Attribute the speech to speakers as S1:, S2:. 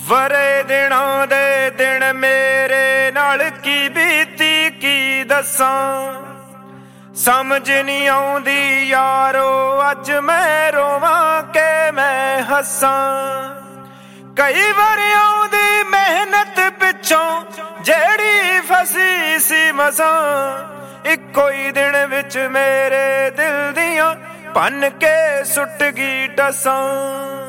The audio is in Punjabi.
S1: ਵਰੇ ਦਿਨਾਂ ਦੇ ਦਿਨ ਮੇਰੇ ਨਾਲ ਕੀ ਬੀਤੀ ਕੀ ਦੱਸਾਂ। ਸਮਝ ਨਹੀਂ ਆਉਂਦੀ ਯਾਰੋ ਅੱਜ ਮੈਂ ਰੋਵਾਂ ਕਿ ਮੈਂ ਹੱਸਾਂ। ਕਈ ਵਾਰ ਆਉਂਦੀ ਮਿਹਨਤ ਪਿੱਛੋਂ ਜਿਹੜੀ ਫਸੀ ਸੀ ਮਸਾਂ। ਇੱਕੋ ਹੀ ਦਿਨ ਵਿੱਚ ਮੇਰੇ ਦਿਲ ਦੀਆਂ ਭੰਨ ਕੇ ਸੁੱਟ ਗਈ ਟਸਾਂ।